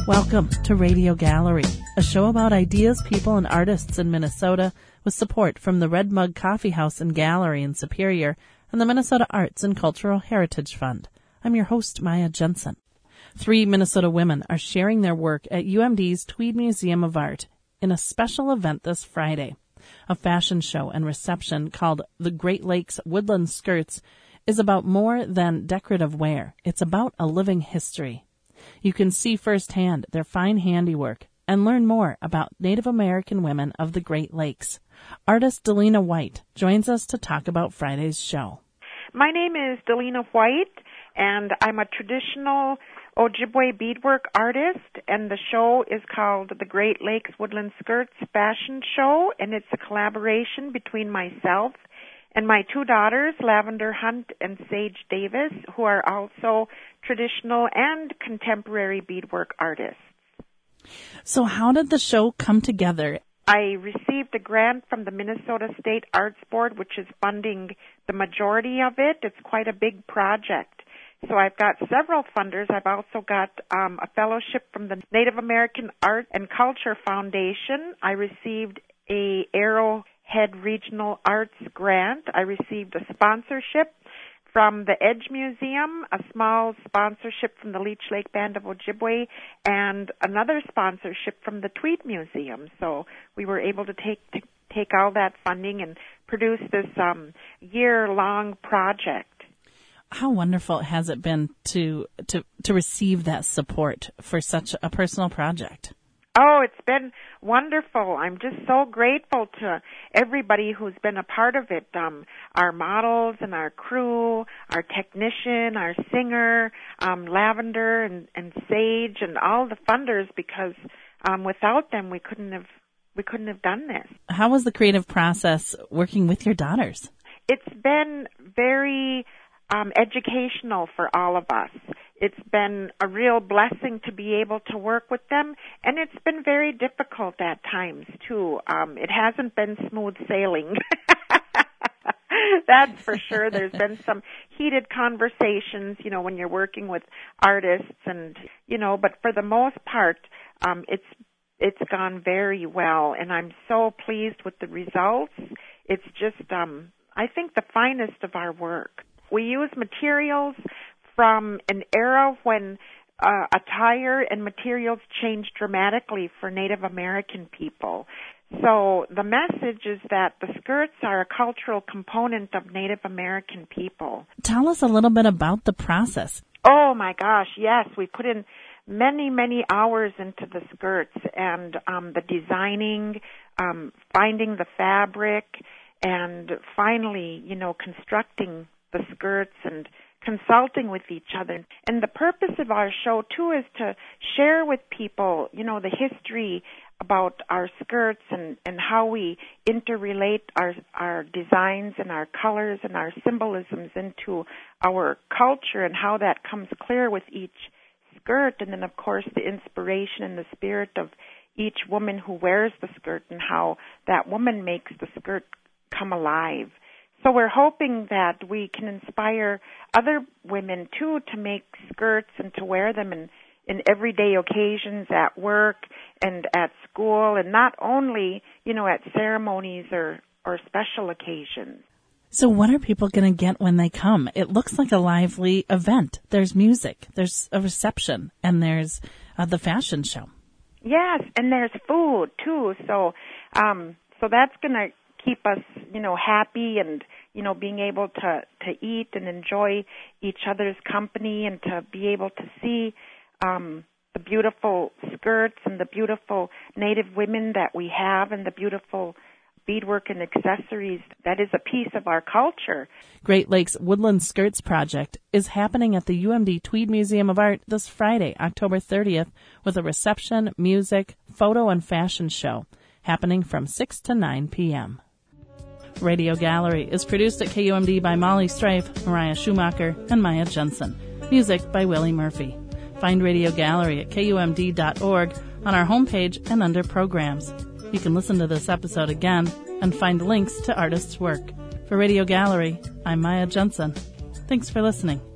Welcome to Radio Gallery, a show about ideas, people, and artists in Minnesota with support from the Red Mug Coffee House and Gallery in Superior and the Minnesota Arts and Cultural Heritage Fund. I'm your host, Maya Jensen. 3 Minnesota women are sharing their work at UMD's Tweed Museum of Art in a special event this Friday. A fashion show and reception called the Great Lakes Woodland Skirts is about more than decorative wear. It's about a living history. You can see firsthand their fine handiwork and learn more about Native American women of the Great Lakes. Artist Delina White joins us to talk about Friday's show. My name is Delina White, and I'm a traditional Ojibwe beadwork artist, and the show is called the Great Lakes Woodland Skirts Fashion Show, and it's a collaboration between myself and my 2 daughters, Lavender Hunt and Sage Davis, who are also traditional and contemporary beadwork artists. So how did the show come together? I received a grant from the Minnesota State Arts Board, which is funding the majority of it. It's quite a big project. So I've got several funders. I've also got a fellowship from the Native American Art and Culture Foundation. I received a Arrowhead Regional Arts grant. I received a sponsorship from the Edge Museum, a small sponsorship from the Leech Lake Band of Ojibwe, and another sponsorship from the Tweed Museum. So we were able to take all that funding and produce this year-long project. How wonderful has it been to receive that support for such a personal project? Oh, it's been wonderful. I'm just so grateful to everybody who's been a part of it. Our models and our crew, our technician, our singer, Lavender and Sage, and all the funders, because without them we couldn't have done this. How was the creative process working with your daughters? It's been very educational for all of us. It's been a real blessing to be able to work with them, and it's been very difficult at times, too. It hasn't been smooth sailing. That's for sure. There's been some heated conversations, when you're working with artists, and, but for the most part, it's gone very well, and I'm so pleased with the results. It's just, I think, the finest of our work. We use materials from an era when attire and materials changed dramatically for Native American people. So the message is that the skirts are a cultural component of Native American people. Tell us a little bit about the process. Oh, my gosh, yes. We put in many, many hours into the skirts and the designing, finding the fabric, and finally, constructing the skirts and consulting with each other. And the purpose of our show, too, is to share with people, the history about our skirts and how we interrelate our designs and our colors and our symbolisms into our culture, and how that comes clear with each skirt. And then, of course, the inspiration and the spirit of each woman who wears the skirt, and how that woman makes the skirt come alive. So we're hoping that we can inspire other women, too, to make skirts and to wear them in everyday occasions at work and at school, and not only, at ceremonies or special occasions. So what are people going to get when they come? It looks like a lively event. There's music, there's a reception, and there's the fashion show. Yes, and there's food, too. So that's going to keep us, happy and, being able to eat and enjoy each other's company, and to be able to see the beautiful skirts and the beautiful Native women that we have, and the beautiful beadwork and accessories that is a piece of our culture. Great Lakes Woodland Skirts Project is happening at the UMD Tweed Museum of Art this Friday, October 30th, with a reception, music, photo, and fashion show happening from 6 to 9 p.m. Radio Gallery is produced at KUMD by Molly Strife, Mariah Schumacher, and Maya Jensen. Music by Willie Murphy. Find Radio Gallery at KUMD.org on our homepage and under Programs. You can listen to this episode again and find links to artists' work. For Radio Gallery, I'm Maya Jensen. Thanks for listening.